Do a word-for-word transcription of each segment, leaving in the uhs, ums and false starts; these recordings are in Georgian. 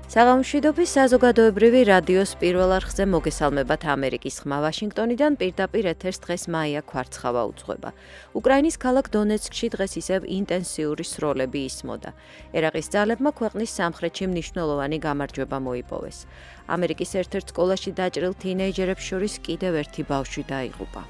საღამოშვიდობის საზოგადოებრივი რადიოს პირველ არხზე მოგესალმებათ ამერიკის ხმა ვაშინგტონიდან პირდაპირ ეთერს დღეს მაია ქვარცხავა უძღვება. უკრაინის ქალაქ დონეცკში დღეს ისევ ინტენსიური სროლები ისმოდა. ერაყის ძალებმა ქვეყნის სამხრეთში მნიშვნელოვანი გამარჯვება მოიპოვეს. ამერიკის ერთ-ერთ სკოლაში დაჭრილ თინეიჯერებს შორის კიდევ ერთი ბავშვი დაიღუპა.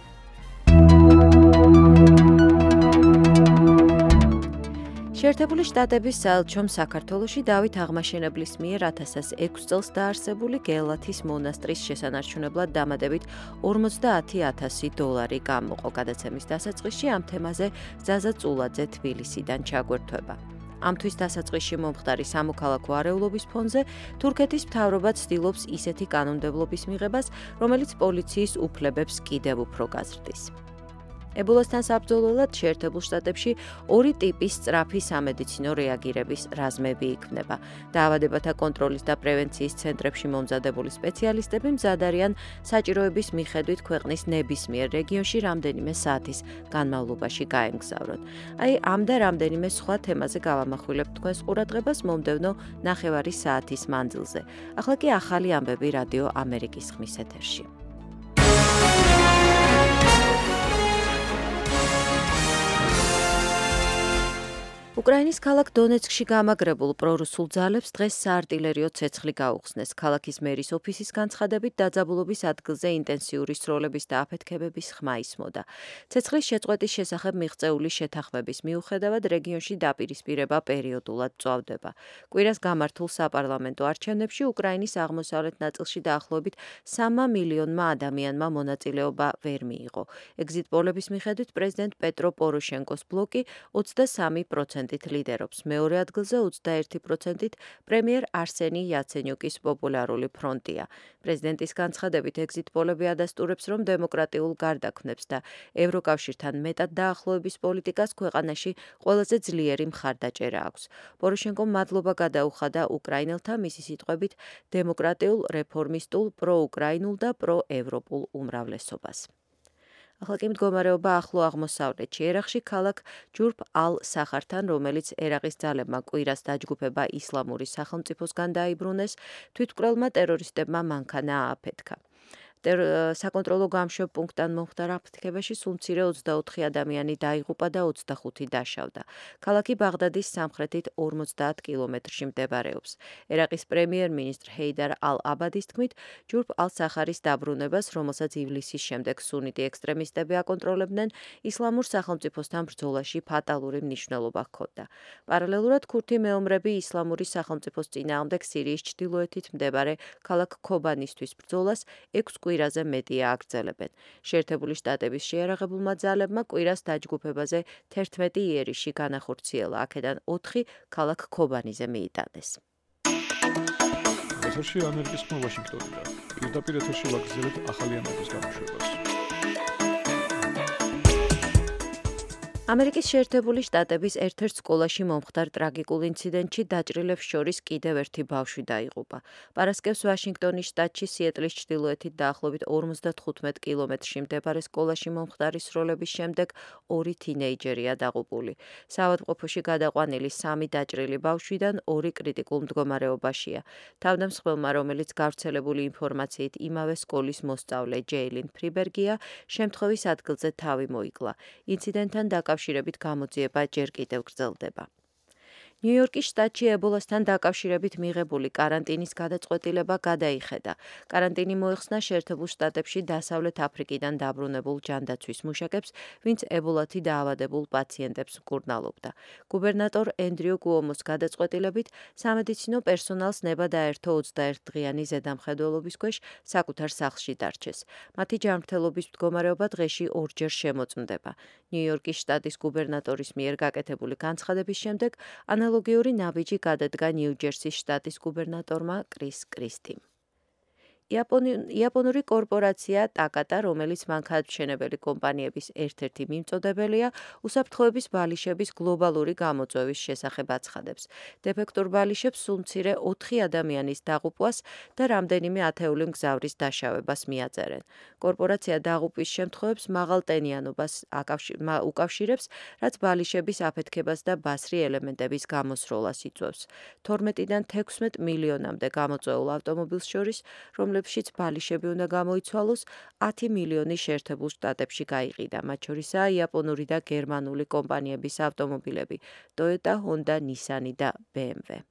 შეერთებული შტატების საელჩომ საქართველოში დავით აღმაშენებლის მიერ ათას ექვსი წელს დაარსებული გელათის მონასტრის შესანარჩუნებლად დამატებით ორმოცდაათი ათასი დოლარი გამოყო. გადაცემის დასაწყისში ამ თემაზე ზაზა წულაძე თბილისიდან ჩაგვერთვება. ამთვის დასაწყისში მომხდარი სამოქალაქო არეულობის ფონზე თურქეთის მთავრობა ცდილობს ისეთი კანონმდებლობის მიღებას, რომელიც პოლიციის უფლებებს კიდევ უფრო გაზრდის. ებოლასთან საბრძოლველად შეერთებულ შტატებში ორი ტიპის სწრაფი სამედიცინო რეაგირების რაზმები იქმნება. დაავადებათა კონტროლის და პრევენციის ცენტრებში მომზადებული სპეციალისტები მზად არიან საჭიროების მიხედვით ქვეყნის ნებისმიერ რეგიონში რამდენიმე საათის განმავლობაში გაემგზავრონ. აი ამ და რამდენიმე სხვა თემაზე გავამახვილებთ თქვენს ყურადღებას მომდევნო ნახევარი საათის მანძილზე. ახლა კი ახალი ამბები რადიო ამერიკის ხმის ეთერში. უკრაინის ქალაქ დონეცკში გამაგრებულ პრორუსულ ძალებს დღეს საარტილერიო ცეცხლი გაუხსნეს. ქალაქის მერის ოფისის განცხადებით დაძაბულობის ადგილზე ინტენსიური სროლების და აფეთქებების ხმა ისმოდა. ცეცხლის შეწყვეტის შესახებ მიღწეული შეთანხმების მიუხედავად რეგიონში დაპირისპირება პერიოდულად წვავდება. კვირას გამართულ საპარლამენტო არჩევნებში უკრაინის აღმოსავლეთ ნაწილში დაახლოებით სამმა მილიონმა ადამიანმა მონაწილეობა ვერ მიიღო. ეგზიტ პოლების მიხედვით პრეზიდენტ პეტრო პოროშენკოს ბლოკი ოცდასამი პროცენტით ლიდერობს. მეორე ადგილზე ოცდაერთი პროცენტით პრემიერ არსენი იაცენიუკის პოპულარული ფრონტია. პრეზიდენტის განცხადებით ეგზიტ პოლები ადასტურებს, რომ დემოკრატიულ გარდაქმნებს და ევროკავშირთან მეტად დაახლოების პოლიტიკას ქვეყანაში ყველაზე ძლიერი მხარდაჭერა აქვს. პოროშენკომ მადლობა გადაუხადა უკრაინელთა მისი სიტყვებით დემოკრატიულ, რეფორმისტულ, პროუკრაინულ და პროევროპულ უმრავლესობას. ახლა კი მდგომარეობა ახლო აღმოსავლეთში. ერაყში ქალაქ ჯურფ ალ-სახართან, რომელიც ერაყის ძალებმა კვირას დაჯგუფება ისლამური სახელმწიფოსგან დაიბრუნეს, თვითმკვლელმა ტერორისტებმა მანქანა ააფეთქა. საკონტროლო გამშვებ პუნქტთან მომხდარ აფეთქებაში სულ მცირე ოცდაოთხი ადამიანი დაიღუპა და ოცდახუთი დაშავდა. ქალაქი ბაღდადის სამხრეთით ორმოცდაათ კილომეტრში მდებარეობს. ერაყის პრემიერ-მინისტრ ჰეიდარ ალ-აბადის თქმით, ჯურფ ალ-სახარის დაბრუნებას, რომელსაც ივლისის შემდეგ სუნიტი ექსტრემისტები აკონტროლებდნენ, ისლამურ სახელმწიფოსთან ბრძოლაში ფატალური მნიშვნელობა ჰქონდა. პარალელურად ქურთი მეომრები ისლამური სახელმწიფოს წინააღმდეგ სირიის ჩრდილოეთით მდებარე ქალაქ ქობანისთვის ბრძოლას ექვს კვირაზე მეტია აგრძელებენ. შეერთებული შტატების შეიარაღებულმა ძალებმა კვირას დაჯგუფებაზე თერთმეტი იერიში განახორციელა, აქედან ოთხი ქალაქ ქობანიზე მიიტანეს. ეთერში ამერიკის ხმა ვაშინგტონიდან. პირდაპირ ეთერში ვაგრძელებთ ახალი ამბების გამოშვებას. ამერიკის შეერთებული შტატების ერთ-ერთ სკოლაში მომხდარ ტრაგიკულ ინციდენტში დაჭრილებს შორის კიდევ ერთი ბავშვი დაიღუპა. პარასკევს ვაშინგტონის შტატში სიეტლის ჩრდილოეთით დაახლოებით ორმოცდათხუთმეტ კილომეტრში მდებარე სკოლაში მომხდარი სროლების შემდეგ ორი თინეიჯერია დაღუპული. საავადმყოფოში გადაყვანილი სამი დაჭრილი ბავშვიდან ორი კრიტიკულ მდგომარეობაშია. თავდამსხმელმა, რომელიც გავრცელებული ინფორმაციით იმავე სკოლის მოსწავლე ჯეილინ ფრიბერგია, შემთხვევის ადგილზე თავი მოიკლა. ინციდენტთან დაკავშირებით გამოძიება ჯერ კიდევ გრძელდება. ნიუ-იორკის შტატში ებოლასთან დაკავშირებით მიღებული კარანტინის გადაწყვეტილება გადაიხედა. კარანტინი მოეხსნა შეერთებულ შტატებში დასავლეთ აფრიკიდან დაბრუნებულ ჯანდაცვის მუშაკებს, ვინც ებოლათი დაავადებულ პაციენტებს მკურნალობდა. გუბერნატორ ენდრიუ კუომოს გადაწყვეტილებით სამედიცინო პერსონალს ნება დაერთო ოცდაერთდღიანი ზედამხედველობის ქვეშ საკუთარ სახლში დარჩეს. მათი ჯანმრთელობის მდგომარეობა დღეში ორჯერ შემოწმდება. ნიუ-იორკის შტატის გუბერნატორის მიერ გაკეთებული განცხადების შემდეგ ანალოგიური ნაბიჯი გადადგა ნიუ-ჯერსის შტატის გუბერნატორმა კრის კრისტიმ. იაპონური კორპორაცია ტაკატა, რომელიც მანქანათმშენებელი კომპანიების ერთ-ერთი მიმწოდებელია, უსაფრთხოების ბალიშების გლობალური გამოწვევის შესახებ აცხადებს. დეფექტურ ბალიშებს სულ მცირე ოთხი ადამიანის დაღუპვას და რამდენიმე ათეული მგზავრის დაშავებას მიაწერენ. კორპორაცია დაღუპვის შემთხვევებს მაღალ ტენიანობას უკავშირებს, რაც ბალიშების აფეთქებას და ბასრი ელემენტების გამოსროლას იწვევს. თორმეტიდან თექვსმეტ მილიონამდე გამოწვეულ ავტომობილს შორის, რომლებშიც ბალიშები უნდა გამოიცვალოს, ათი მილიონი შეერთებულ შტატებში გაიყიდა. მათ შორისაა იაპონური და გერმანული კომპანიების ავტომობილები, Toyota, Honda, Nissan და B M W.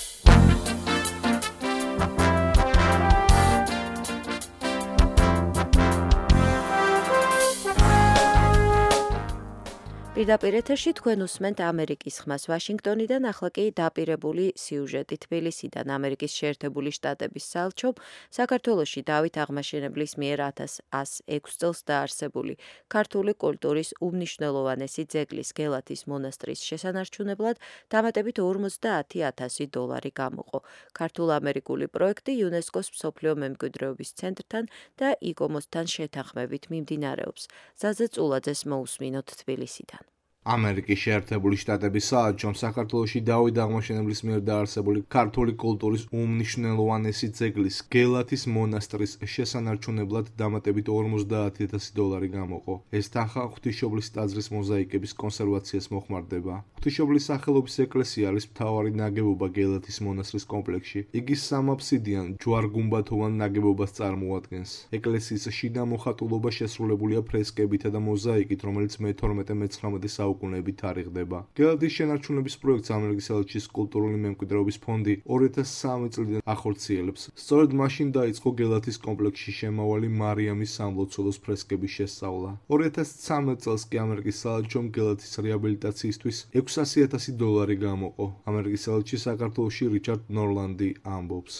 პირდაპირ ეთერში თქვენ უსმენთ ამერიკის ხმას ვაშინგტონიდან, ახლა კი დაპირებული სიუჟეტი თბილისიდან. ამერიკის შეერთებული შტატების საელჩომ საქართველოში დავით აღმაშენებლის მიერ ათას ათს წელს დაარსებული ქართული კულტურის უმნიშვნელოვანესი ძეგლის გელათის მონასტრის შესანარჩუნებლად დამატებით ორმოცდაათი ათასი დოლარი გამოყო. ქართულ-ამერიკული პროექტი იუნესკოს მსოფლიო მემკვიდრეობის ცენტრთან და იკომოსთან შეთანხმებით მიმდინარეობს. ზაზა წულაძეს მოусმინოთ თბილისიდან. ამერიკის შეერთებული შტატების საელჩომ საქართველოში დავით აღმაშენებლის მიერ დაარსებული ქართული კულტურის უმნიშვნელოვანესი ძეგლის გელათის მონასტრის შესანარჩუნებლად დამატებით ორმოცდაათი ათასი დოლარი გამოყო. ეს თანხა ღვთისმშობლის ტაძრის მოზაიკების კონსერვაციას მოხმარდება. ღვთისმშობლის სახელობის ეკლესია არის მთავარი ნაგებობა გელათის მონასტრის კომპლექსში. იგი სამაბსიდიან ჯვარ-გუმბათოვან ნაგებობას წარმოადგენს. ეკლესიის შიდა მოხატულობა შესრულებულია ფრესკებითა და მოზაიკით, რომელიც მეთორმეტე მეცხრამეტე საუკუნეებით თარიღდება. გელათის შენარჩუნების პროექტს ამერიკის საელჩის კულტურული მემკვიდრეობის ფონდი ორი ათას სამი წლიდან ახორციელებს. სწორედ მაშინ დაიწყო გელათის კომპლექსში შემავალი მარიამის სამლოცველოს ფრესკების შესწავლა. ორი ათას ცხრამეტ წელს კი ამერიკის საელჩომ გელათის რეაბილიტაციისთვის ექვსასი ათასი დოლარი გამოყო. ამერიკის საელჩი საქართველოში რიჩარდ ნორლანდი ამბობს.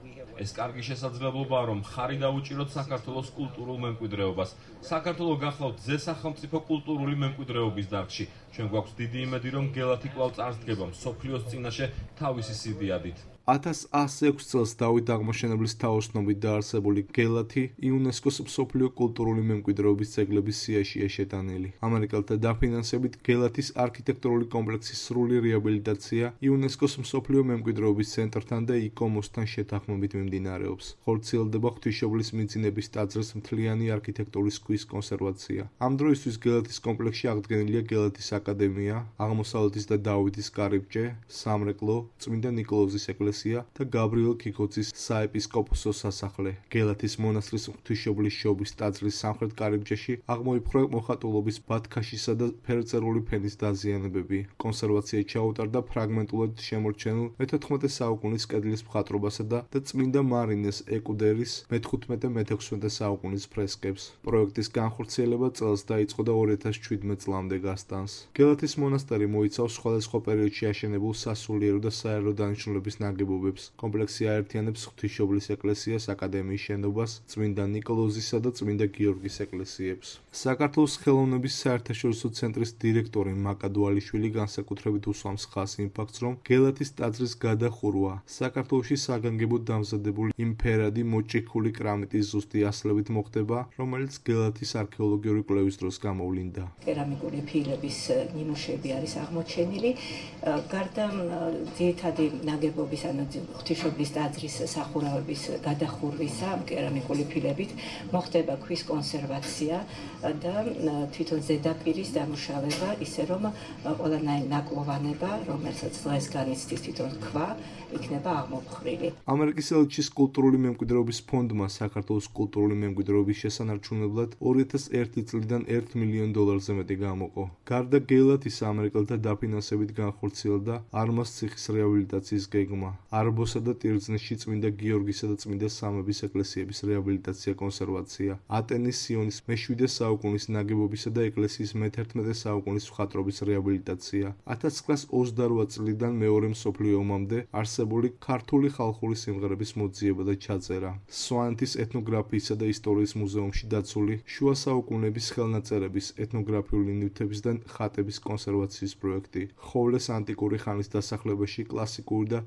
ეს კარგი შესაძლებლობაა, რომ ხარი დაუჭიროთ საქართველოს კულტურულ მემკვიდრეობას. საქართველო გახლავთ ზესახელმწიფო კულტურული მემკვიდრეობის დარგში. ჩვენ გვაქვს დიდი იმედი, რომ გელათი კვლავ წარსდგება მსოფლიოს წინაშე თავისი სიდიადით. ათას ათს ექვსი წელს დავით აღმაშენებლის თაოსნობით დაარსებული გელათი იუნესკოს მსოფლიო კულტურული მემკვიდრეობის ძეგლების სიაშია შეტანილი. ამერიკელთა დაფინანსებით გელათის არქიტექტურული კომპლექსის სრული რეაბილიტაცია იუნესკოს მსოფლიო მემკვიდრეობის ცენტრთან და იკომოსთან შეთანხმებით მიმდინარეობს. ხორციელდება ღვთისმშობლის მიძინების ტაძრის მთლიანი არქიტექტურის ქვის კონსერვაცია. ამ დროისთვის გელათის კომპლექსში აღდგენილია გელათის აკადემია, აღმოსავლეთის და დავითის კარიბჭე, სამრეკლო, წმინდა ნიკოლოზის ეკლესია და გაბრიელ ქიქოძის საეპისკოპოსოს სასახლე. გელათის მონასტრის ღვთისმშობლის შობის ტაძრის სამხრეთ კარიბჭეში აღმოიფხვრა მოხატულობის ბათქაშისა და ფერწერული ფენის დაზიანებები. კონსერვაცია ჩაუტარდა ფრაგმენტულად შემორჩენილ მეთოთხმეტე საუკუნის კედლის მხატვრობასა და და წმინდა მარინეს ეკუდერის მეთხუთმეტე მეთექვსმეტე საუკუნის ფრესკებს. პროექტის განხორციელება წელს დაიწყო და ორი ათას შვიდმეტ წლამდე გასტანს. გელათის მონასტერი მოიცავს სხვადასხვა პერიოდში აშენებულ სასულიერო და საერო დანიშნულების ნაგებობებს. კომპლექსი აერთიანებს ღვთისმშობლის ეკლესიას, აკადემიის შენობას, წმინდა ნიკოლოზისა და წმინდა გიორგის ეკლესიებს. საქართველოს ხელოვნების საერთაშორისო ცენტრის დირექტორი მაკა დვალიშვილი განსაკუთრებით უსვამს ხაზს იმ ფაქტს, რომ გელათის ტაძრის გადახურვა საქართველოში საგანგებოდ დამზადებული იმფერადი მოჭიქული კრამიტის ზუსტი ასლებით მოხდება, რომელიც გელათის არქეოლოგიური კვლევის დროს გამოვლინდა. კერამიკული ფილების ნიმუშები არის აღმოჩენილი. გარდა ძირითადი ნაგებობის ანუ ღვთისმშობლის ტაძრის სახურავების გადახურვისა კერამიკული ფილებით მოხდება ქვის კონსერვაცია და თვითონ ზედაპირის დამუშავება, ისე რომ ყველანაირი ნაკლოვანება, რომელსაც დღეს განიცდის თვითონ ქვა, იქნება აღმოფხრილი. ამერიკის საელჩის კულტურული მემკვიდრეობის ფონდმა საქართველოს კულტურული მემკვიდრეობის შესანარჩუნებლად ორი ათას ერთი წლიდან ერთ მილიონ დოლარზე მეტი გამოყო. გარდა გელათის ამერიკელთა დაფინანსებით განხორციელდა არმას ციხის რეაბილიტაციის გეგმა. არბოსა და ტირზნში წმინდა გიორგისა და წმინდა სამების ეკლესიების რეაბილიტაცია კონსერვაცია. ატენის სიონის მეშვიდე საუკუნის ნაგებობისა და ეკლესიის მეთერთმეტე საუკუნის მხატვრობის რეაბილიტაცია. ათას ცხრაას ოცდარვა წლიდან მეორე მსოფლიო ომამდე არსებული ქართული ხალხური სიმღერების მოძიება და ჩაწერა. სვანეთის ეთნოგრაფიისა და ისტორიის მუზეუმში დაცული შუა საუკუნეების ხელნაწერების, ეთნოგრაფიული ნივთების და ხატების კონსერვაციის პროექტი. ხოვლეს ანტიკური ხანის დასახლებაში კლასიკური და შუა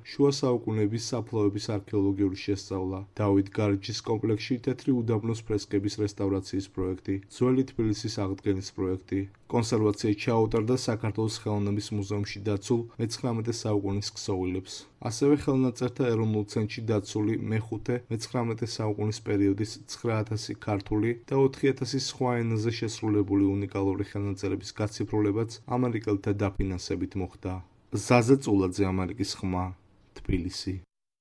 საუკუნეების საფლავების არქეოლოგიური შესწავლა, დავით გარიჯის კომპლექსში თეთრი უდაბნოს ფრესკების რესტავრაციის პროექტი, ძველი თბილისის აღდგენის პროექტი, კონსერვაციით ჩაუტარდა საქართველოს ხელოვნების მუზეუმში დაცულ მეცხრამეტე საუკუნის ქსოვილებს. ასევე ხელნაწერთა ეროვნულ ცენტრში დაცული მეხუთე მეცხრამეტე საუკუნის პერიოდის ცხრა ათასი ქართული და ოთხი ათასი სხვა ენაზე შესრულებული უნიკალური ხელნაწერების გაციფრულებაც ამერიკელთა დაფინანსებით მოხდა. ზაზე წულაძე, ამერიკის ხმა, თბილისი.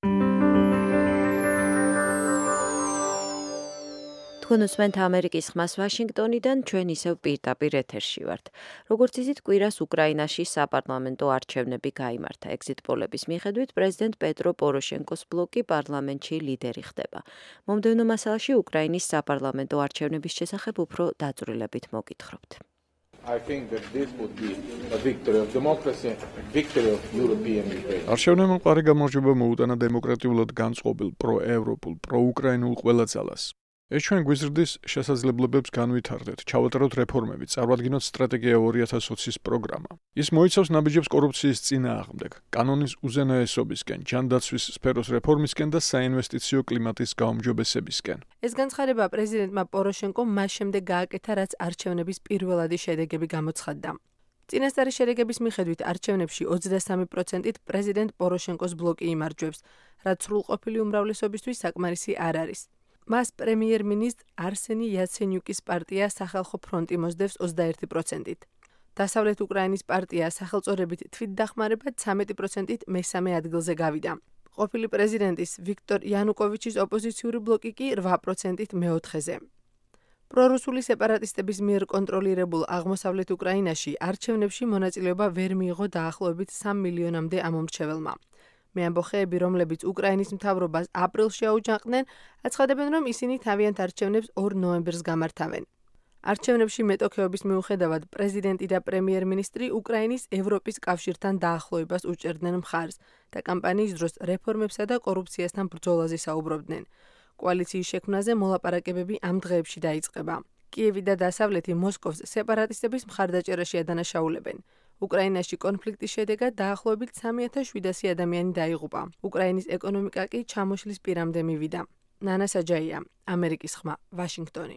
თქვენ უსმენთ ამერიკის ხმას ვაშინგტონიდან, ჩვენ ისევ პირდაპირ ეთერში ვართ. როგორც იცით, კვირას უკრაინაში საპარლამენტო არჩევნები გაიმართა. ეგზიტ პოლების მიხედვით პრეზიდენტ პეტრო პოროშენკოს ბლოკი პარლამენტში ლიდერი ხდება. მომდევნო მასალაში უკრაინის საპარლამენტო არჩევნების შესახებ უფრო დაწვრილებით მოგითხრობთ. I think that this would be a victory of democracy, victory of European integration. არჩევნებმა მყარი გამარჯვება მოუტანა დემოკრატიულად განწყობილ პრო-ევროპულ, პრო-უკრაინულ ყველა ძალას. ეს ჩვენ გვიზრდის შესაძლებლობებს განვითარდეთ, ჩავატაროთ რეფორმები, წარვადგინოთ სტრატეგია ორი ათას ოცის პროგრამა. ის მოიცავს ნაბიჯებს კორუფციის წინააღმდეგ, კანონის უზენაესობისკენ, ჯანდაცვის სფეროს რეფორმისკენ და საინვესტიციო კლიმატის გაუმჯობესებისკენ. ეს განცხადება პრეზიდენტმა პოროშენკომ მას შემდეგ გააკეთა, რაც არჩევნების პირველადი შედეგები გამოცხადდა. წინასწარი შედეგების მიხედვით არჩევნებში ოცდასამი პროცენტით პრეზიდენტ პოროშენკოს ბლოკი იმარჯვებს, რაც სრულყოფილი უმრავლესობისთვის საკმარისი არ არის. მას პრემიერ-მინისტრ არსენი იაცენიუკის პარტია სახალხო ფრონტი მოსდევს ოცდაერთი პროცენტით. დასავლეთ უკრაინის პარტია სახელწოდებით თვითდახმარება ცამეტი პროცენტით მესამე ადგილზე გავიდა. ყოფილი პრეზიდენტის ვიქტორ იანუკოვიჩის ოპოზიციური ბლოკი კი რვა პროცენტით მეოთხეზე. პრორუსული სეპარატისტების მიერ კონტროლირებულ აღმოსავლეთ უკრაინაში არჩევნებში მონაწილეობა ვერ მიიღო დაახლოებით სამ მილიონამდე ამომრჩეველმა. მე ამბოხეები, რომლებიც უკრაინის მთავრობას აპრილში აუჯანყდნენ, აცხადებენ, რომ ისინი თავიანთ არჩევნებს ორ ნოემბერს გამართავენ. არჩევნებში მეტოქეობის მიუხედავად პრეზიდენტი და პრემიერ-მინისტრი უკრაინის ევროპის კავშირთან დაახლოებას უჭერდნენ მხარს და კამპანიის დროს რეფორმებსა და კორუფციასთან ბრძოლაზე საუბრობდნენ. კოალიციის შექმნაზე მოლაპარაკებები ამ დღეებში დაიწყება. კიევი და დასავლეთი მოსკოვს სეპარატისტების მხარდაჭერაში ადანაშაულებენ. უკრაინაში კონფლიქტის შედეგად დაახლოებით სამი ათას შვიდასი ადამიანი დაიღუპა. უკრაინის ეკონომიკა კი ჩამოშლის პირამდე მივიდა. ნანა საჯაია, ამერიკის ხმა, ვაშინგტონი.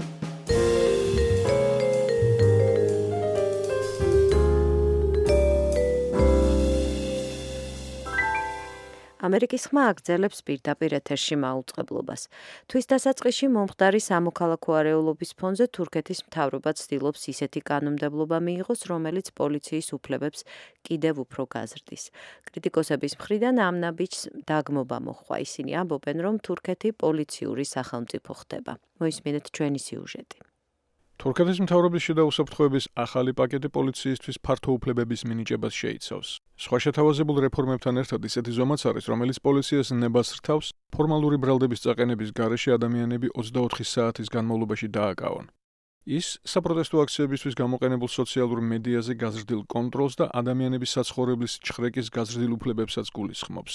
ამერიკის ხმა აგრძელებს პირდაპირ ეთერში მაუწყებლობას. თვის დასაწყისში მომხდარი სამოქალაქო არეულობის ფონზე თურქეთის მთავრობა ცდილობს ისეთი კანონმდებლობა მიიღოს, რომელიც პოლიციის უფლებებს კიდევ უფრო გაზრდის. კრიტიკოსების მხრიდან ამ ნაბიჯს დაგმობა მოჰყვა. ისინი ამბობენ, რომ თურქეთი პოლიციური სახელმწიფო ხდება. მოისმინეთ ჩვენი სიუჟეტი. თურქეთის მთავრობის შიდა უსაფრთხოების ახალი პაკეტი პოლიციისთვის ფართო უფლებების მინიჭებას შეიცავს. სხვა შეთავაზებულ რეფორმებთან ერთად ისეთი ზომაც არის, რომელიც პოლიციას ნებას რთავს ფორმალური ბრალდების წაყენების გარეშე ადამიანები ოცდაოთხი საათის განმავლობაში დააკავონ. ის საპროტესტო აქციებისთვის გამოყენებულ სოციალურ მედიაზე გაზრდილ კონტროლს და ადამიანების საცხოვრებლის ჩხრეკის გაზრდილ უფლებებსაც გულისხმობს.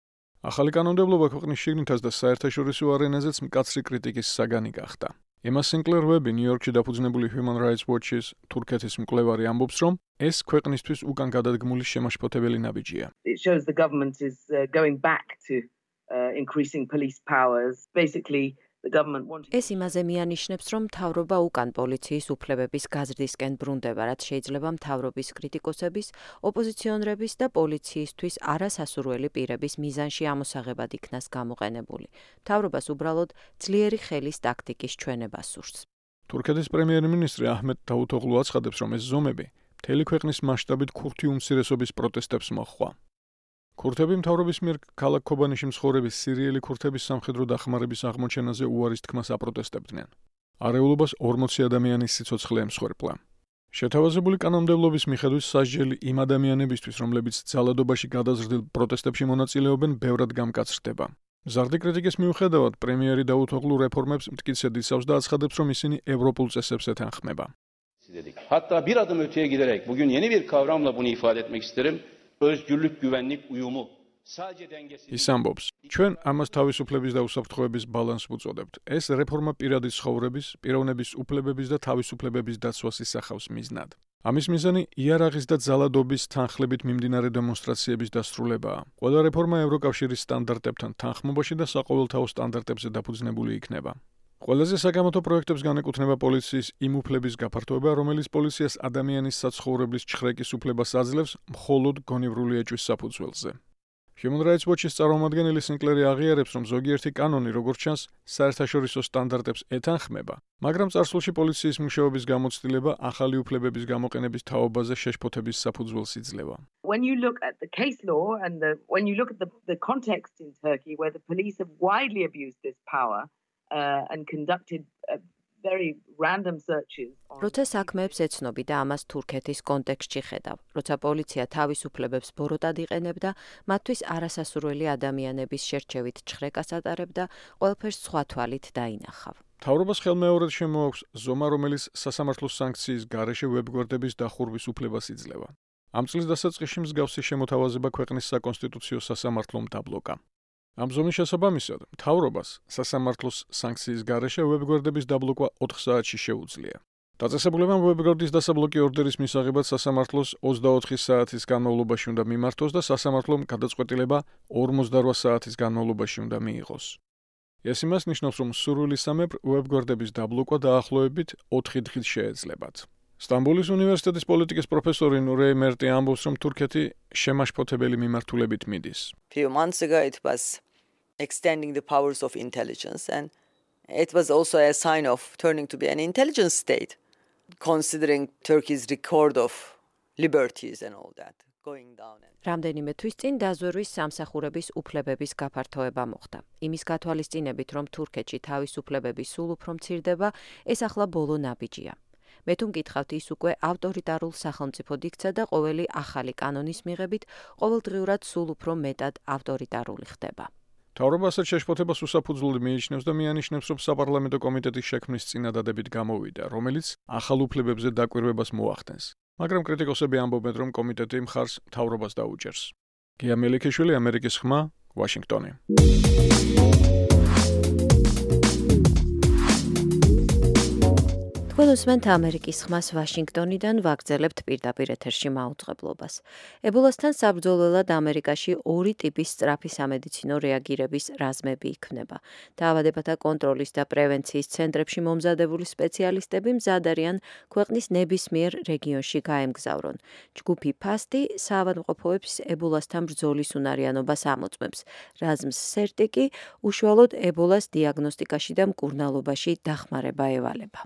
ახალი კანონმდებლობა ქვეყნის შიგნითაც და საერთაშორისო არენაზეც მკაცრი კრიტიკის საგანი გახდა. ემა სინკლერ ვები ნიუ-იორკში დაფუძნებული Human Rights Watch-ის თურქეთის მკვლევარი ამბობს, რომ ეს ქვეყნისთვის უკან გადადგმული შემაშფოთებელი ნაბიჯია. It shows the government is uh, going back to uh, increasing police powers. Basically, the government wanted... ეს იმაზე მიანიშნებს, რომ მთავრობა უკან პოლიციის უფლებების გაზრდისკენ ბრუნდება, რაც შეიძლება მთავრობის კრიტიკოსების, ოპოზიციონერების და პოლიციისთვის არასასურველი პირების მიზანში ამოსაღებად იქნას გამოყენებული. მთავრობას უბრალოდ ძლიერი ხელის ტაქტიკის ჩვენება სურს. თურქეთის პრემიერ-მინისტრი აჰმედ დავუთოღლუ აცხადებს, რომ ეს ზომები მთელი ქვეყნის მასშტაბით ქურთი უმცირესობის პროტესტებს მოჰყვა. ქურთები მთავრობის მიერ ქალაქ ქობანიში მცხოვრები სირიელი ქურთების სამხედრო დახმარების აღმოჩენაზე უარის თქმას აპროტესტებდნენ. არეულობას ორმოცი ადამიანის სიცოცხლე ემსხვერპლა. შეთავაზებული კანონმდებლობის მიხედვით სასჯელი იმ ადამიანებისთვის, რომლებიც ძალადობაში გადაზრდილ პროტესტებში მონაწილეობენ, ბევრად გამკაცრდება. მზარდი კრიტიკის მიუხედავად, პრემიერი დავუთოღლუ რეფორმებს მტკიცედ იცავს და aცხadებს, რომ ისინი ევროპულ წესებს ეთანხმება. Hatta bir adım öteye giderek bugün yeni bir kavramla bunu ifade etmek isterim. Özgürlük, güvenlik uyumu ის ამბობს, ჩვენ ამას თავისუფლების და უსაფრთხოების ბალანსს ვუწოდებთ. ეს რეფორმა პირადი ცხოვრების, პიროვნების უფლებების და თავისუფლებების დაცვას ისახავს მიზნად. ამის მიზანი იარაღის და ძალადობის თანხლებით მიმდინარე დემონსტრაციების დასრულებაა. ყველა რეფორმა ევროკავშირის სტანდარტებთან თანხმობაში და საყოველთაო სტანდარტებზე დაფუძნებული იქნება. ყველაზე საკამათო პროექტებს განეკუთვნება პოლიციის იმ უფლების გაფართოება, რომელიც პოლიციას ადამიანის საცხოვრებლის ჩხრეკის უფლებას აძლევს მხოლოდ გონივრული ეჭვის საფუძველზე. Human Rights Watch-ის წარმომადგენელი სინკლერი აღიარებს, რომ ზოგიერთი კანონი, როგორც ჩანს, საერთაშორისო სტანდარტებს ეთანხმება, მაგრამ წარსულში პოლიციის მუშაობის გამოცდილება ახალი უფლებების გამოყენების თაობაზე შეშფოთების საფუძველს იძლევა. When you look at the case law and the, when you look at the, the context in Turkey where the police have widely abused this power uh, and conducted uh, very random searches. როცა საქმეებს ეცნობი და ამას თურქეთის კონტექსტში ხედავ, როცა პოლიცია თავისუფლებებს ბოროტად იყენებდა, მათთვის არასასურველი ადამიანების შერჩევით ჩხრეკას ატარებდა, ყველაფერს სხვა თვალით დაინახავ. მთავრობას ხელმეორედ შემოაქვს ზომა, რომელიც სასამართლოს სანქციის გარეშე ვებგვერდების დახურვის უფლებას იძლევა. ამ წლის დასაწყისში მსგავსი შემოთავაზება ქვეყნის საკონსტიტუციო სასამართლომ დაბლოკა. ამ ზომის შესაბამისად, მთავრობას სასამართლოს სანქციის გარეშე ვებგვერდების დაბლოკვა ოთხ საათში შეუძლია. დაწესებულებამ ვებგვერდის დასაბლოკი ორდერის მისაღებად სასამართლოს ოცდაოთხი საათის განმავლობაში უნდა მიმართოს და სასამართლომ გადაწყვეტილება ორმოცდარვა საათის განმავლობაში უნდა მიიღოს. ეს იმას ნიშნავს, რომ სურვილისამებრ ვებგვერდების დაბლოკვა დაახლოებით ოთხი დღით შეეძლებათ. სტამბოლის უნივერსიტეტის პოლიტიკის პროფესორი ნურეი მერტი ამბობს, რომ თურქეთი შემაშფოთებელი მიმართულებით მიდის. Few months ago it was extending the powers of intelligence and it was also a sign of turning to be an intelligence state, considering Turkey's record of liberties and all that going down. რამდენიმე თვის წინ დაზვერვის სამსახურების უფლებების გაფართოება მოხდა. იმის გათვალისწინებით, რომ თურქეთში თავისუფლებები სულ უფრო მცირდება, ეს ახლა ბოლო ნაბიჯია. მე თუ მკითხავთ, ის უკვე ავტორიტარულ სახელმწიფოდ იქცა და ყოველი ახალი კანონის მიღებით ყოველდღიურად სულ უფრო მეტად ავტორიტარული ხდება. მთავრობა ასეთ შეშფოთებას უსაფუძვლოდ მიიჩნევს და მიანიშნებს, რომ საპარლამენტო კომიტეტის შექმნის წინადადებით გამოვიდა, რომელიც ახალ უფლებებზე დაკვირვებას მოახდენს. მაგრამ კრიტიკოსები ამბობენ, რომ კომიტეტი მხარს მთავრობას დაუჭერს. გია მელიქიშვილი, ამერიკის ხმა, ვაშინგტონი. Უსმენთ ამერიკის ხმას ვაშინგტონიდან ვაგრძელებთ პირდაპირ ეთერში მაუწყებლობას. ებოლასთან საბრძოლველად ამერიკაში ორი ტიპის სწრაფი სამედიცინო რეაგირების რაზმები იქმნება. დაავადებათა კონტროლის და პრევენციის ცენტრებში მომზადებული სპეციალისტები მზად არიან ქვეყნის ნებისმიერ რეგიონში გაემგზავრონ. ჯგუფი ფასტი საავადმყოფოებს ებოლასთან ბრძოლის უნარიანობას ამოწმებს. რაზმს სერტი კი უშუალოდ ებოლას დიაგნოსტიკაში და მკურნალობაში დახმარება ევალება.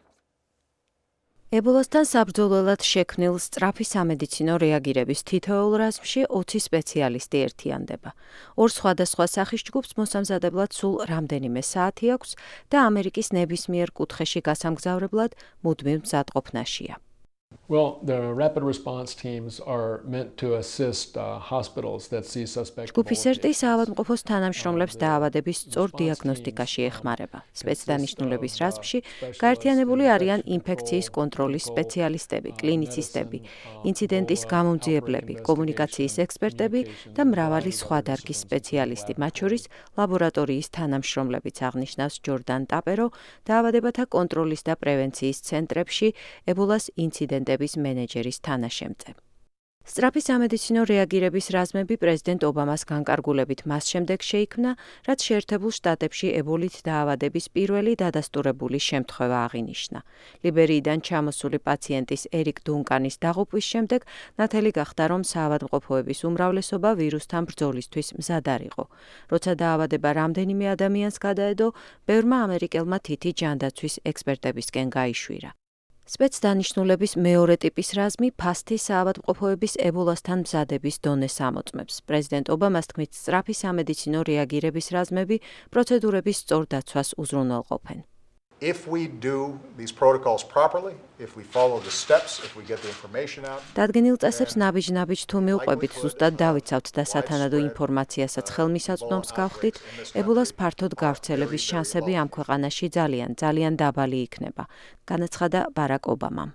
ებოლასთან საბრძოლველად შექმნილ სწრაფი სამედიცინო რეაგირების თითოეულ რაზმში ოცი სპეციალისტი ერთიანდება. ორ სხვადასხვა სახის ჯგუფს მოსამზადებლად სულ რამდენიმე საათი აქვს და ამერიკის ნებისმიერ კუთხეში გასამგზავრებლად მუდმივ მზადყოფნაშია. Well, the rapid response teams are meant to assist uh, hospitals that see suspect. ჯგუფი სერტი საავადმყოფოს თანამშრომლებს დაავადების სწორ დიაგნოსტიკაში ეხმარება. სპეცდანიშნულების რაზმში გაერთიანებული არიან ინფექციის კონტროლის სპეციალისტები, კლინიცისტები, ინციდენტის გამომძიებლები, კომუნიკაციის ექსპერტები და მრავალი სხვა დარგის სპეციალისტი, მათ შორის ლაბორატორიის თანამშრომლებიც, აღნიშნავს ჯორდან ტაპერო, დაავადებათა კონტროლის და პრევენციის ცენტრებში ებოლას ინციდენტ მენეჯერის თანაშემწე. სწრაფი სამედიცინო რეაგირების რაზმები პრეზიდენტ ობამას განკარგულებით მას შემდეგ შეიქმნა, რაც შეერთებულ შტატებში ებოლით დაავადების პირველი დადასტურებული შემთხვევა აღინიშნა. ლიბერიიდან ჩამოსული პაციენტის ერიკ დუნკანის დაღუპვის შემდეგ ნათელი გახდა, რომ საავადმყოფოების უმრავლესობა ვირუსთან ბრძოლისთვის მზად არ იყო. როცა დაავადება რამდენიმე ადამიანს გადაედო, ბევრმა ამერიკელმა თითი ჯანდაცვის ექსპერტებისკენ გაიშვირა. სპეცდანიშნულების მეორე ტიპის რაზმი ფასტი საავადმყოფოების ებოლასთან მზადების დონეს ამოწმებს. პრეზიდენტ ობამას თქმით, სწრაფი სამედიცინო რეაგირების რაზმები პროცედურების სწორ დაცვას უზრუნველყოფენ. If we do these protocols properly, if we follow the steps, if we get the information out. დადგენილ წესებს ნაბიჯ-ნაბიჯ თუ მივყვებით, ზუსტად დავიცავთ და სათანადო ინფორმაციასაც ხელმისაწვდომს გავხდით, ებოლას ფართოდ გავრცელების შანსები ამ ქვეყანაში ძალიან, ძალიან დაბალი იქნება, განაცხადა ბარაკ ობამამ.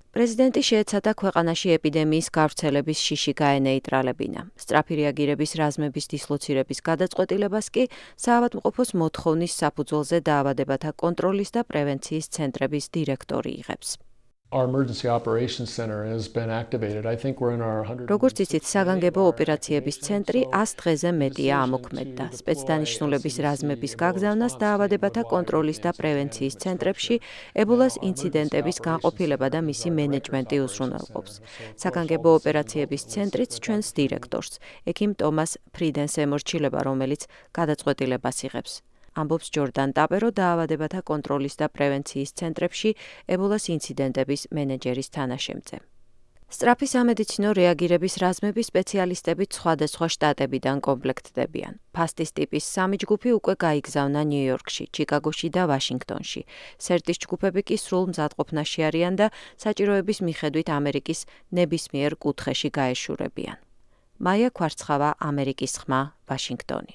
პრეზიდენტი შეეცადა ქვეყანაში ეპიდემიის გავრცელების შიში გაენეიტრალებინა. სწრაფი რეაგირების რაზმების დისლოცირების გადაწყვეტილებას კი საავადმყოფოს მოთხოვნის საფუძველზე დაავადებათა კონტროლის და პრევენციის ცენტრების დირექტორი იღებს. Our emergency operations center has been activated. I think we're in our one hundred. როგორც იცით, საგანგებო ოპერაციების ცენტრი ას დღეზე მეტია ამოქმედდა. სპეცდანიშნულების რაზმების გაგზავნას დაავადებათა კონტროლის და პრევენციის ცენტრებში ებოლას ინციდენტების განყოფილება და მისი მენეჯმენტი უზრუნველყოფს. საგანგებო ოპერაციების ცენტრიც ჩვენს დირექტორს, ექიმ ტომას ფრიდენს ემორჩილება, რომელიც გადაწყვეტილებას იღებს. ამბობს ჯორდან ტაპერო დაავადებათა კონტროლის და პრევენციის ცენტრებში ებოლას ინციდენტების მენეჯერის თანაშემწე. სწრაფი სამედიცინო რეაგირების რაზმების სპეციალისტებით სხვადასხვა შტატებიდან კომპლექტდებიან. ფასტის ტიპის სამი ჯგუფი უკვე გაიგზავნა ნიუ-იორკში, ჩიკაგოში და ვაშინგტონში. სერტის ჯგუფები კი სრულ მზადყოფნაში არიან და საჭიროების მიხედვით ამერიკის ნებისმიერ კუთხეში გაეშურებიან. მაია ქვარცხავა, ამერიკის ხმა, ვაშინგტონი.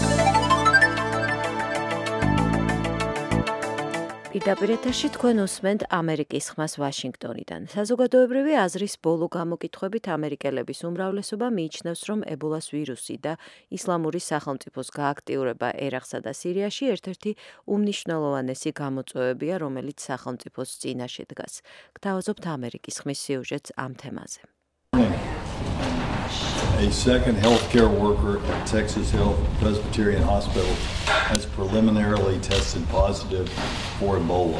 პირდაპირ ეთერში თქვენ უსმენთ ამერიკის ხმას ვაშინგტონიდან. საზოგადოებრივი აზრის ბოლო გამოკითხვებით ამერიკელების უმრავლესობა მიიჩნევს, რომ ებოლას ვირუსი და ისლამური სახელმწიფოს გააქტიურება ერაყსა და სირიაში ერთ-ერთი უმნიშვნელოვანესი გამოწვევებია, რომელიც სახელმწიფოს წინაშე დგას. გთავაზობთ ამერიკის ხმის სიუჟეტს ამ თემაზე. A second healthcare worker at Texas Health Presbyterian Hospital has preliminarily tested positive for Ebola.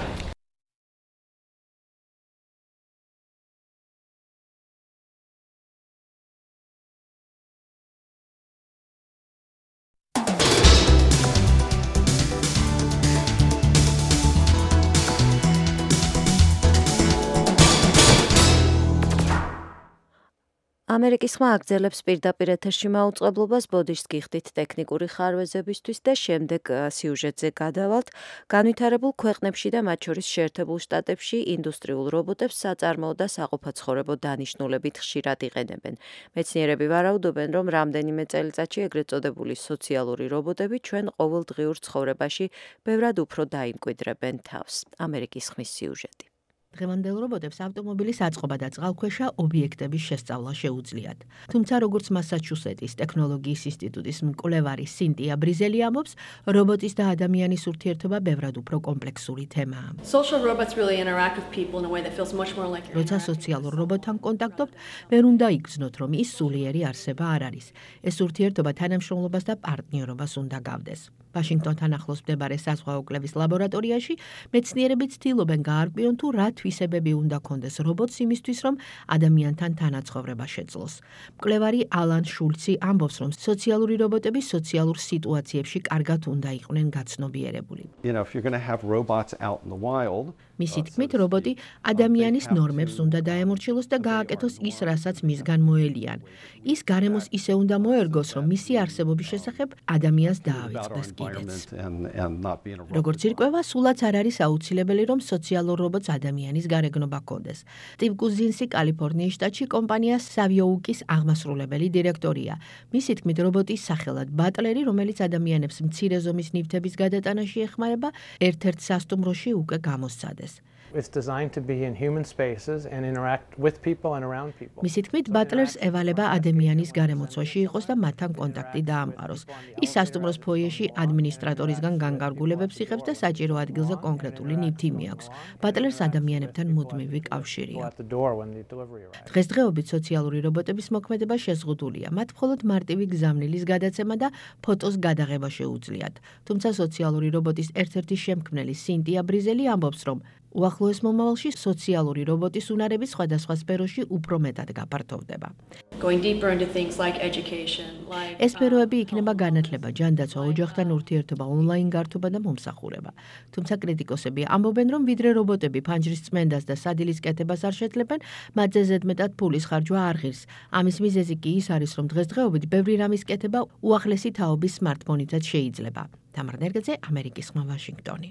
ამერიკის ხმა აგრძელებს პირდაპირ ეთერში მაუწყებლობას, ბოდიშს გიხდით ტექნიკური ხარვეზებისთვის და შემდეგ სიუჟეტზე გადავალთ. განვითარებულ ქვეყნებში და მათ შორის შეერთებულ შტატებში ინდუსტრიულ რობოტებს საწარმოო და საყოფაცხოვრებო დანიშნულებით ხშირად იყენებენ. მეცნიერები ვარაუდობენ, რომ რამდენიმე წელიწადში ეგრეთ წოდებული სოციალური რობოტები ჩვენ ყოველდღიურ ცხოვრებაში ბევრად უფრო დაიმკვიდრებენ თავს. ამერიკის ხმის სიუჟეტი. დღევანდელ რობოტებს ავტომობილის აწყობა და წყალქვეშა ობიექტების შესწავლა შეუძლიათ. თუმცა, როგორც მასაჩუსეტის ტექნოლოგიის ინსტიტუტის მკვლევარი სინტია ბრიზელი ამბობს, რობოტის და ადამიანის ურთიერთობა ბევრად უფრო კომპლექსური თემაა. როცა სოციალურ რობოტთან კონტაქტობთ, ვერ უნდა იგრძნოთ, რომ ის სულიერი არსება არ არის. ეს ურთიერთობა თანამშრომლობას და პარტნიორობას უნდა გავდეს. ვაშინგტონთან ახლოს მდებარე საზღვაო კვლევის ლაბორატორიაში მეცნიერები ცდილობენ გაარკვიონ თუ რა თვისებები უნდა კონდეს რობოტს იმისთვის, რომ ადამიანთან თანაცხოვრება შეძლოს. მკვლევარი ალან შულცი ამბობს, რომ სოციალური რობოტები სოციალურ სიტუაციებში კარგად უნდა იყვნენ გაცნობიერებული. მისი თქმით, რობოტი ადამიანის ნორმებს უნდა დაემორჩილოს და გააკეთოს ის, რასაც მისგან მოელიან. ის გარემოს ისე უნდა მოერგოს, რომ მისი არსებობის შესახებ ადამიანს დაავიწყდეს კიდეც. როგორც ირკვევა, სულაც არ არის აუცილებელი, რომ სოციალურ რობოტს ადამიანის გარეგნობა ჰქონდეს. სტივ კუზინსი კალიფორნიის შტატში კომპანია სავიოუკის აღმასრულებელი დირექტორია. მისი თქმით, რობოტის სახელად ბატლერი, რომელიც ადამიანებს მცირე ზომის ნივთების გადატანაში ეხმარება, ერთ-ერთ სასტუმროში უკვე გამოსცადეს. It's designed to be in human spaces and interact with people and around people. მისი თქმით, ბატლერს ევალება ადამიანის გარემოცვაში იყოს და მათთან კონტაქტი დაამყაროს. ის სასტუმროს ფოიეში ადმინისტრატორისგან განკარგულებებს იღებს და საჭირო ადგილზე კონკრეტული ნივთი მიაქვს. ბატლერს ადამიანებთან მუდმივი კავშირი აქვს. დღესდღეობით სოციალური რობოტების მოქმედება შეზღუდულია. მათ მხოლოდ მარტივი გზავნილის გადაცემა და ფოტოს გადაღება შეუძლიათ. თუმცა სოციალური რობოტის ერთ-ერთი შემქმნელი სინტია ბრიზელი ამბობს, რომ უახლოეს მომავალში სოციალური რობოტის უნარები სხვადასხვა სფეროში უფრო მეტად გაფართოვდება. ეს სფეროები იქნება განათლება, ჯანდაცვა, ოჯახთან ურთიერთობა, ონლაინ გართობა და მომსახურება. თუმცა კრიტიკოსები ამბობენ, რომ ვიდრე რობოტები ფანჯრის წმენდას და სადილის კეთებას არ შეძლებენ, მათზე ზედმეტად ფულის ხარჯვა არ ღირს. ამის მიზეზი კი ის არის, რომ დღესდღეობით ბევრი რამის კეთება უახლესი თაობის სმარტფონითაც შეიძლება. თამარ ნერგაძე, ამერიკის ხმა, ვაშინგტონი.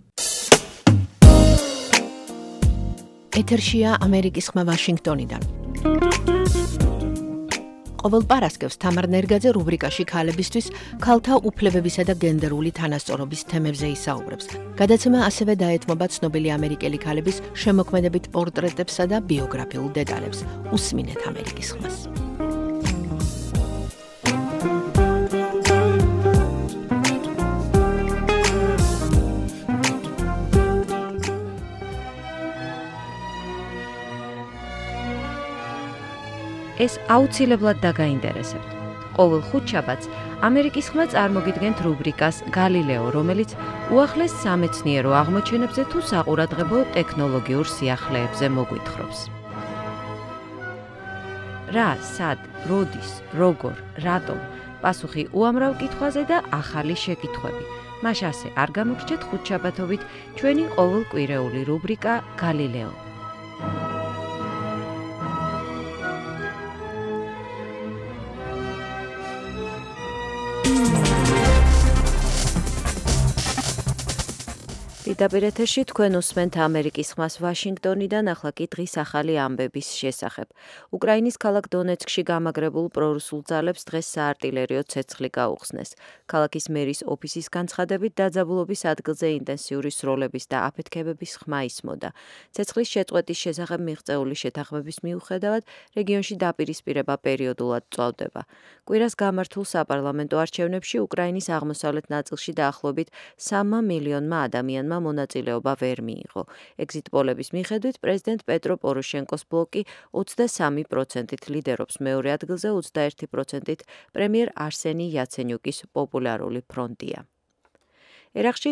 ეთერშია ამერიკის ხმა ვაშინგტონიდან. ყოველ პარასკევს თამარ ნერგაძე რუბრიკაში ქალებისთვის ქალთა უფლებებისა და გენდერული თანასწორობის თემებზე ისაუბრებს. გადაცემა ასევე დაეთმობა ცნობილი ამერიკელი ქალების შემოქმედებით პორტრეტებსა და ბიოგრაფიულ დეტალებს. უსმინეთ ამერიკის ხმას. ეს აუცილებლად დაგაინტერესებთ. ყოველ ხუთშაბათს ამერიკის ხმა წარმოგიდგენთ რუბრიკას გალილეო, რომელიც უახლეს სამეცნიერო აღმოჩენებზე თუ საყურადღებო ტექნოლოგიურ სიახლეებზე მოგვითხრობს. რა, სად, როდის, როგორ, რატომ? პასუხი უამრავ კითხვაზე და ახალი შეკითხვები. მას ასე არ გამოგრჩეთ ხუთშაბათობით ჩვენი ყოველკვირეული რუბრიკა გალილეო. პირდაპირ ეთერში თქვენ უსმენთ ამერიკის ხმას ვაშინგტონიდან, ახლა კი დღის ახალი ამბების შესახებ. უკრაინის ქალაქ დონეცკში გამაგრებულ პრორუსულ ძალებს დღეს საარტილერიო ცეცხლი გაუხსნეს. ქალაქის მერის ოფისის განცხადებით დაძაბულობის ადგილზე ინტენსიური სროლების და აფეთქებების ხმა ისმოდა. ცეცხლის შეწყვეტის შესახებ მიღწეული შეთანხმების მიუხედავად, რეგიონში დაპირისპირება პერიოდულად წვავდება. კვირას გამართულ საპარლამენტო არჩევნებში უკრაინის აღმოსავლეთ ნაწილში დაახლოებით სამმა მილიონმა ადამიანმა მონაწილეობა ვერ მიიღო. ეგზიტ პოლების მიხედვით პრეზიდენტ პეტრო პოროშენკოს ბლოკი ოცდასამი პროცენტით ლიდერობს, მეორე ადგილზე ოცდაერთი პროცენტით პრემიერ არსენი იაცენიუკის პოპულარული ფრონტია. ერაყში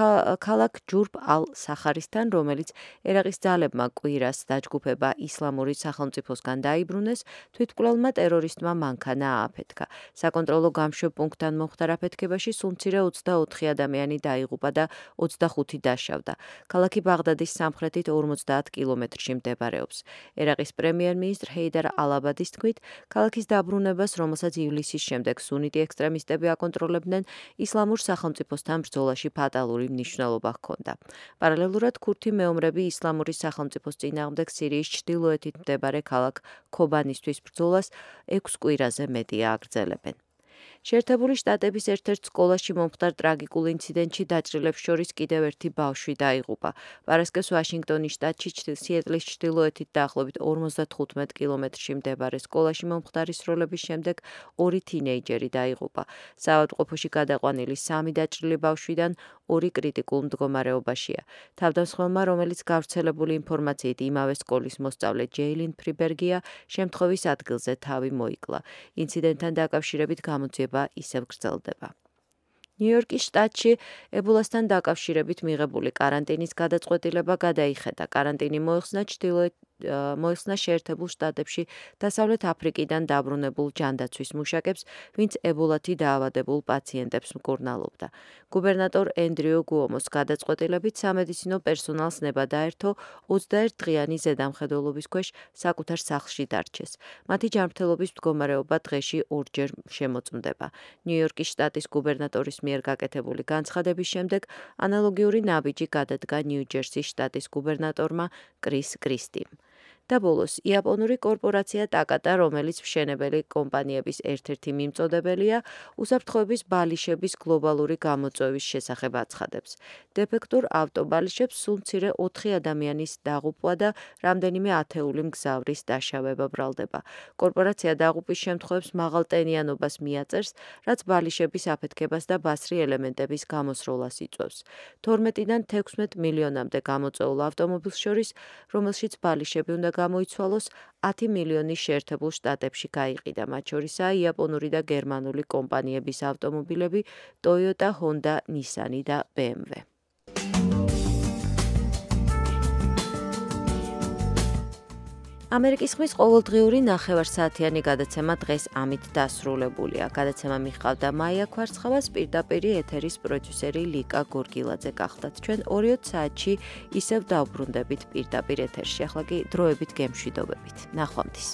ქალაქ ჯურბ ალ-სახარისთან, რომელიც ერაყის ძალებმა კვირას დაჯგუფება ისლამური სახელმწიფოსგან დაიბრუნეს, თვითმკვლელმა ტერორისტმა მანქანა ააფეთქა. საკონტროლო გამშვებ პუნქტთან მომხდარ აფეთქებაში სულ მცირე ოცდაოთხი ადამიანი დაიღუპა და ოცდახუთი დაშავდა. ქალაქი ბაღდადის სამხრეთით ორმოცდაათ კილომეტრში მდებარეობს. ერაყის პრემიერ-მინისტრ ჰეიდარ ალ-აბადის თქმით, ქალაქის დაბრუნებას, რომელსაც ივლისის შემდეგ სუნიტი ექსტრემისტები აკონტროლებდნენ, ისლამურ სახელმწიფოსთან ბრძოლა ფატალური მნიშვნელობა ჰქონდა. პარალელურად ქურთი მეომრები ისლამური სახელმწიფოს წინააღმდეგ სირიის ჩრდილოეთით მდებარე ქალაქ ქობანისთვის ბრძოლას ექვს კვირაზე მეტია აგრძელებენ. შეერთებული შტატების ერთ-ერთ სკოლაში მომხდარ ტრაგიკულ ინციდენტში დაჭრილებს შორის კიდევ ერთი ბავშვი დაიღუპა. პარასკევს ვაშინგტონის შტატში სიეტლის ჩრდილოეთით დაახლოებით ორმოცდათხუთმეტ კილომეტრში მდებარე სკოლაში მომხდარი სროლების შემდეგ ორი თინეიჯერი დაიღუპა. საავადმყოფოში გადაყვანილი სამი დაჭრილი ბავშვიდან ორი კრიტიკულ მდგომარეობაშია. თავდამსხმელმა, რომელიც გავრცელებული ინფორმაციით იმავე სკოლის მოსწავლე ჯეილინ ფრიბერგია, შემთხვევის ადგილზე თავი მოიკლა. ინციდენტთან დაკავშირებით გამოძიება ისევ გრძელდება. ნიუ-იორკის შტატში ებოლასთან დაკავშირებით მიღებული კარანტინის გადაწყვეტილება გადაიხადა. კარანტინი მოეხსნა ჩრდილოეთ მოიხსნა შეერთებულ შტატებში დასავლეთ აფრიკიდან დაბრუნებულ ჯანდაცვის მუშაკებს, ვინც ებოლათი დაავადებულ პაციენტებს მკურნალობდა. გუბერნატორ ენდრიუ გუომოს გადაწყვეტილებით სამედიცინო პერსონალს ნება დაერთო ოცდაერთი დღიანი ზედამხედველობის ქვეშ საკუთარ სახლში დარჩეს. მათი ჯანმრთელობის მდგომარეობა დღეში ორჯერ შემოწმდება. ნიუ-იორკის შტატის გუბერნატორის მიერ გაკეთებული განცხადების შემდეგ ანალოგიური ნაბიჯი გადადგა ნიუ-ჯერსის შტატის გუბერნატორმა კრის კრისტიმ. და ბოლოს, იაპონური კორპორაცია ტაკატა, რომელიც მშენებელი კომპანიების ერთ-ერთი მიმწოდებელია, უსაფრთხოების ბალიშების გლობალური გამოწვევის შესახებ აცხადებს. დეფექტურ ავტობალიშებს სულ მცირე ოთხი ადამიანის დაღუპვა და რამდენიმე ათეული მგზავრის დაშავება ბრალდება. კორპორაცია დაღუპვის შემთხვევებს მაღალ ტენიანობას მიაწერს, რაც ბალიშების აფეთქებას და ბასრი ელემენტების გამოსროლას იწვევს. თორმეტიდან თექვსმეტ მილიონამდე გამოწვეულ ავტომობილს შორის, რომელშიც ბალიშები უნდა გამოიცვალოს, ათი მილიონი შეერთებულ შტატებში გაიყიდა, მათ შორისაა იაპონური და გერმანული კომპანიების ავტომობილები ტოიოტა, ჰონდა, ნისანი და ბე ემ ვე. ამერიკის ხმის ყოველდღიური ნახევარსაათიანი გადაცემა დღეს ამით დასრულებულია. გადაცემა მიჰყავდა მაია ქვარცხავას, პირდაპირი ეთერის პროდიუსერი ლიკა გორგილაძე გახდათ. ჩვენ ორიოც საათში ისევ დავბრუნდებით პირდაპირ ეთერში. ახლა კი დროებით გემშვიდობებით. ნახვამდის.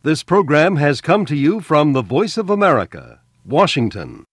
This program has come to you from the Voice of America, Washington.